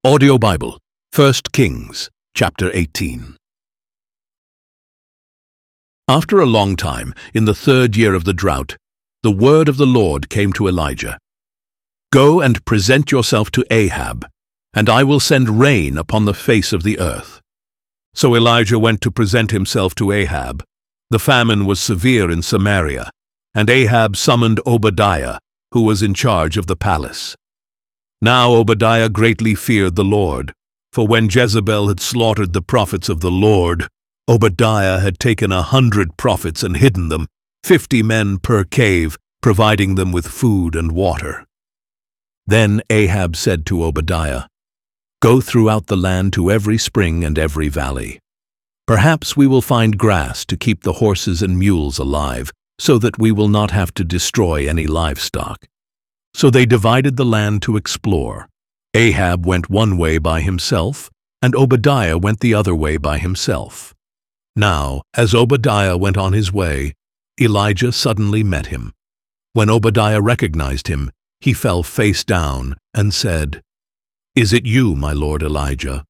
Audio Bible, 1 Kings, chapter 18. After a long time, in the 3rd year of the drought, the word of the Lord came to Elijah. Go and present yourself to Ahab, and I will send rain upon the face of the earth. So Elijah went to present himself to Ahab. The famine was severe in Samaria, and Ahab summoned Obadiah, who was in charge of the palace. Now Obadiah greatly feared the Lord, for when Jezebel had slaughtered the prophets of the Lord, Obadiah had taken 100 prophets and hidden them, 50 men per cave, providing them with food and water. Then Ahab said to Obadiah, "Go throughout the land to every spring and every valley. Perhaps we will find grass to keep the horses and mules alive, so that we will not have to destroy any livestock." So they divided the land to explore. Ahab went one way by himself, and Obadiah went the other way by himself. Now, as Obadiah went on his way, Elijah suddenly met him. When Obadiah recognized him, he fell face down and said, "Is it you, my lord Elijah?"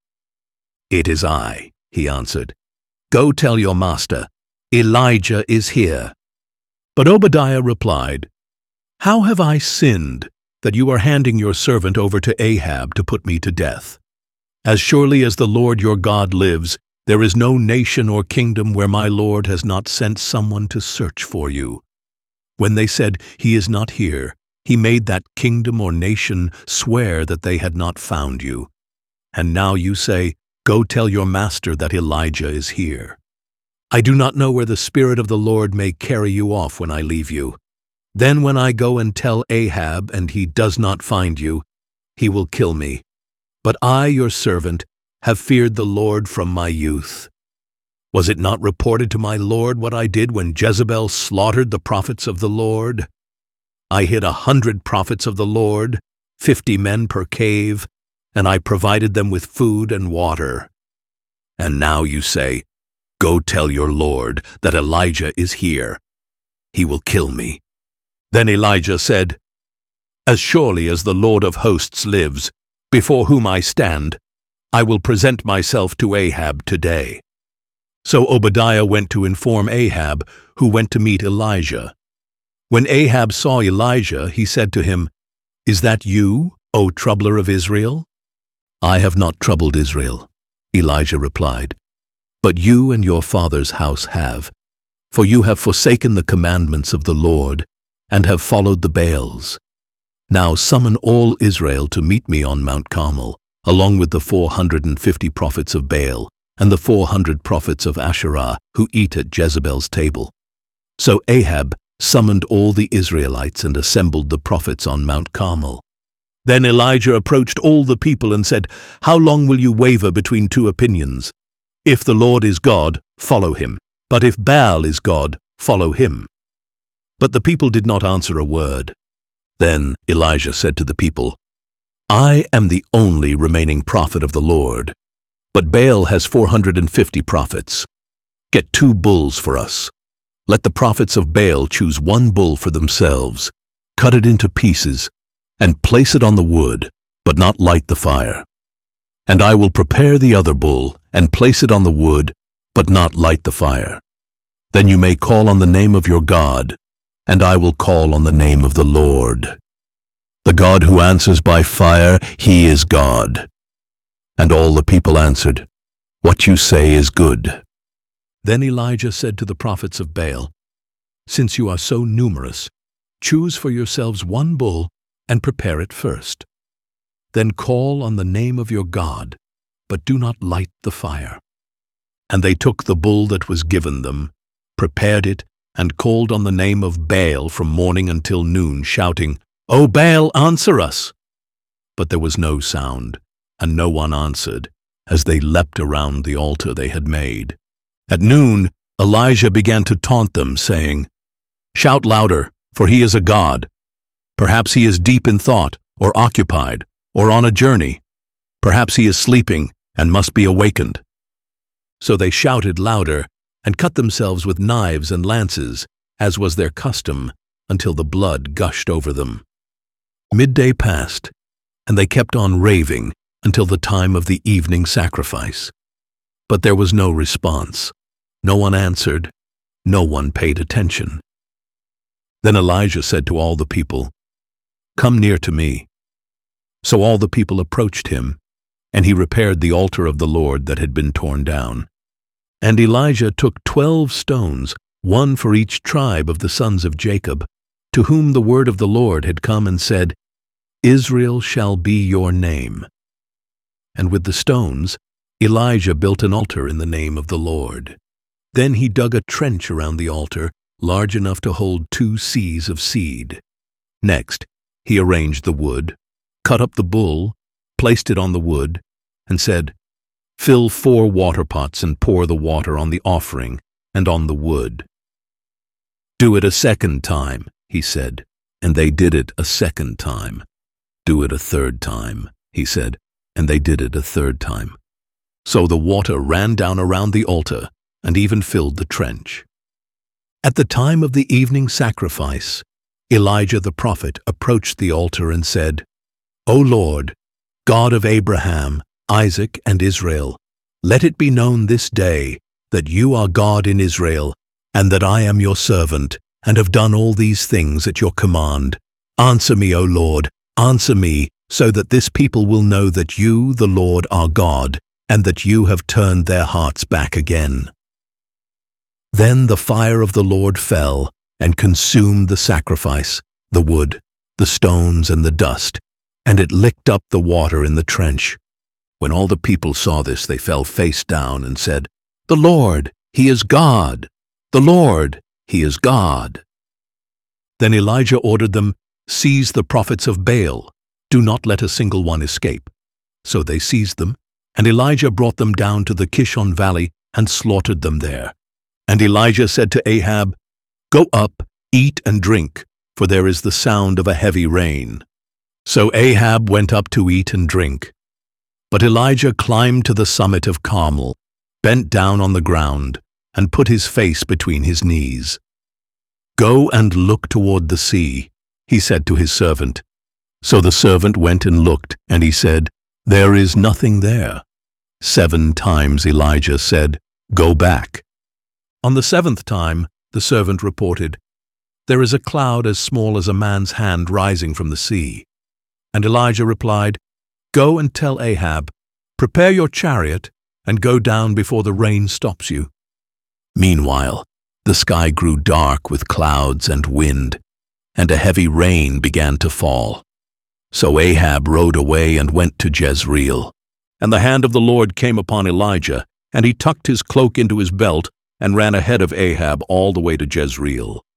"It is I," he answered. "Go tell your master, Elijah is here." But Obadiah replied, "How have I sinned that you are handing your servant over to Ahab to put me to death? As surely as the Lord your God lives, there is no nation or kingdom where my Lord has not sent someone to search for you. When they said, 'He is not here,' he made that kingdom or nation swear that they had not found you. And now you say, 'Go tell your master that Elijah is here.' I do not know where the Spirit of the Lord may carry you off when I leave you. Then when I go and tell Ahab and he does not find you, he will kill me. But I, your servant, have feared the Lord from my youth. Was it not reported to my Lord what I did when Jezebel slaughtered the prophets of the Lord? I hid 100 prophets of the Lord, 50 men per cave, and I provided them with food and water. And now you say, 'Go tell your Lord that Elijah is here.' He will kill me." Then Elijah said, "As surely as the Lord of hosts lives, before whom I stand, I will present myself to Ahab today." So Obadiah went to inform Ahab, who went to meet Elijah. When Ahab saw Elijah, he said to him, "Is that you, O troubler of Israel?" "I have not troubled Israel," Elijah replied, "but you and your father's house have, for you have forsaken the commandments of the Lord, and have followed the Baals. Now summon all Israel to meet me on Mount Carmel, along with the 450 prophets of Baal and the 400 prophets of Asherah who eat at Jezebel's table." So Ahab summoned all the Israelites and assembled the prophets on Mount Carmel. Then Elijah approached all the people and said, "How long will you waver between two opinions? If the Lord is God, follow him, but if Baal is God, follow him." But the people did not answer a word. Then Elijah said to the people, "I am the only remaining prophet of the Lord, but Baal has 450 prophets. Get 2 bulls for us. Let the prophets of Baal choose 1 bull for themselves, cut it into pieces, and place it on the wood, but not light the fire. And I will prepare the other bull and place it on the wood, but not light the fire. Then you may call on the name of your God, and I will call on the name of the Lord. The God who answers by fire, he is God." And all the people answered, "What you say is good." Then Elijah said to the prophets of Baal, "Since you are so numerous, choose for yourselves 1 bull and prepare it first. Then call on the name of your God, but do not light the fire." And they took the bull that was given them, prepared it, and called on the name of Baal from morning until noon, shouting, "O Baal, answer us!" But there was no sound, and no one answered, as they leapt around the altar they had made. At noon, Elijah began to taunt them, saying, "Shout louder, for he is a god. Perhaps he is deep in thought, or occupied, or on a journey. Perhaps he is sleeping and must be awakened." So they shouted louder, and cut themselves with knives and lances, as was their custom, until the blood gushed over them. Midday passed, and they kept on raving, until the time of the evening sacrifice." But there was no response. No one answered. No one paid attention. Then Elijah said to all the people, "Come near to me." So all the people approached him, and he repaired the altar of the Lord that had been torn down. And Elijah took 12 stones, one for each tribe of the sons of Jacob, to whom the word of the Lord had come and said, "Israel shall be your name." And with the stones, Elijah built an altar in the name of the Lord. Then he dug a trench around the altar, large enough to hold 2 seahs of seed. Next, he arranged the wood, cut up the bull, placed it on the wood, and said, "Fill 4 water pots and pour the water on the offering and on the wood." "Do it a second time," he said, and they did it a second time. "Do it a third time," he said, and they did it a third time. So the water ran down around the altar and even filled the trench. At the time of the evening sacrifice, Elijah the prophet approached the altar and said, "O Lord, God of Abraham, Isaac, and Israel, let it be known this day that you are God in Israel, and that I am your servant, and have done all these things at your command. Answer me, O Lord, answer me, so that this people will know that you, the Lord, are God, and that you have turned their hearts back again." Then the fire of the Lord fell and consumed the sacrifice, the wood, the stones, and the dust, and it licked up the water in the trench. When all the people saw this, they fell face down and said, "The Lord, He is God! The Lord, He is God!" Then Elijah ordered them, "Seize the prophets of Baal. Do not let a single one escape." So they seized them, and Elijah brought them down to the Kishon Valley and slaughtered them there. And Elijah said to Ahab, "Go up, eat and drink, for there is the sound of a heavy rain." So Ahab went up to eat and drink. But Elijah climbed to the summit of Carmel, bent down on the ground, and put his face between his knees. "Go and look toward the sea," he said to his servant. So the servant went and looked, and he said, "There is nothing there." 7 times Elijah said, "Go back." On the 7th time, the servant reported, "There is a cloud as small as a man's hand rising from the sea." And Elijah replied, "Go and tell Ahab, prepare your chariot and go down before the rain stops you." Meanwhile, the sky grew dark with clouds and wind, and a heavy rain began to fall. So Ahab rode away and went to Jezreel. And the hand of the Lord came upon Elijah, and he tucked his cloak into his belt and ran ahead of Ahab all the way to Jezreel.